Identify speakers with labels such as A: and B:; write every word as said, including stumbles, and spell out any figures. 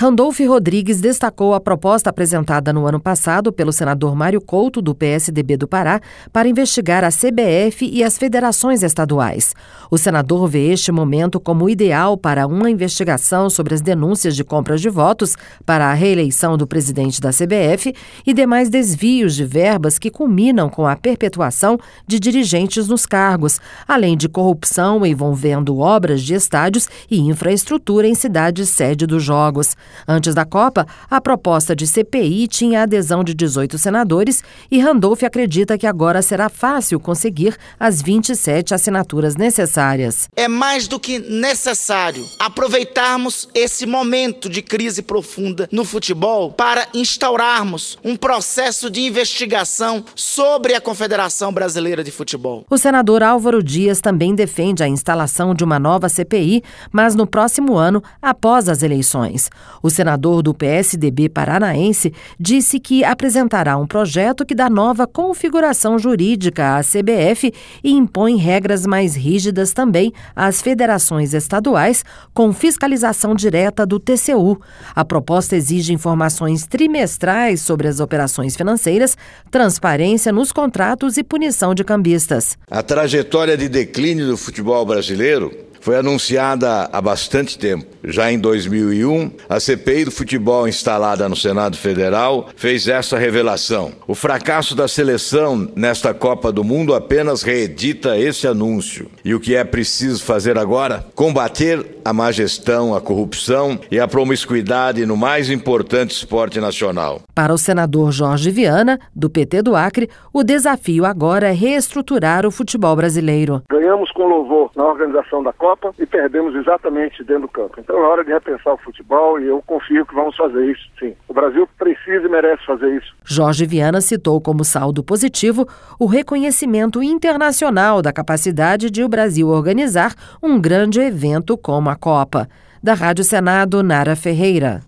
A: Randolph Rodrigues destacou a proposta apresentada no ano passado pelo senador Mário Couto, do P S D B do Pará, para investigar a C B F e as federações estaduais. O senador vê este momento como ideal para uma investigação sobre as denúncias de compras de votos para a reeleição do presidente da C B F e demais desvios de verbas que culminam com a perpetuação de dirigentes nos cargos, além de corrupção envolvendo obras de estádios e infraestrutura em cidades sede dos Jogos. Antes da Copa, a proposta de C P I tinha a adesão de dezoito senadores e Randolph acredita que agora será fácil conseguir as vinte e sete assinaturas necessárias.
B: É mais do que necessário aproveitarmos esse momento de crise profunda no futebol para instaurarmos um processo de investigação sobre a Confederação Brasileira de Futebol.
A: O senador Álvaro Dias também defende a instalação de uma nova C P I, mas no próximo ano, após as eleições. O senador do P S D B paranaense disse que apresentará um projeto que dá nova configuração jurídica à C B F e impõe regras mais rígidas também às federações estaduais, com fiscalização direta do T C U. A proposta exige informações trimestrais sobre as operações financeiras, transparência nos contratos e punição de cambistas.
C: A trajetória de declínio do futebol brasileiro foi anunciada há bastante tempo. Já em dois mil e um, a C P I do futebol instalada no Senado Federal fez essa revelação. O fracasso da seleção nesta Copa do Mundo apenas reedita esse anúncio. E o que é preciso fazer agora? Combater a má gestão, a corrupção e a promiscuidade no mais importante esporte nacional.
A: Para o senador Jorge Viana, do P T do Acre, o desafio agora é reestruturar o futebol brasileiro.
D: Ganhamos com louvor na organização da Copa e perdemos exatamente dentro do campo. Então é hora de repensar o futebol e eu confio que vamos fazer isso, sim. O Brasil precisa e merece fazer isso.
A: Jorge Viana citou como saldo positivo o reconhecimento internacional da capacidade de o Brasil organizar um grande evento como a Copa. Da Rádio Senado, Nara Ferreira.